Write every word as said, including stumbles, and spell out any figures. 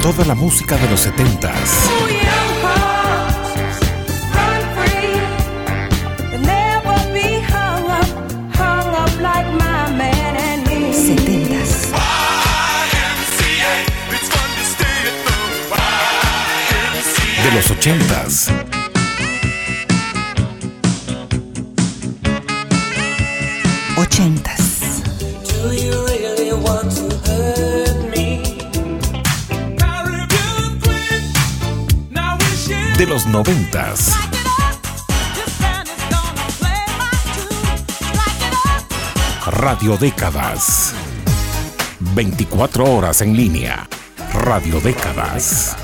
Toda la música de los setentas. Setentas. De los ochentas. Ochentas. De los noventas. Radio Décadas. veinticuatro horas en línea. Radio Décadas.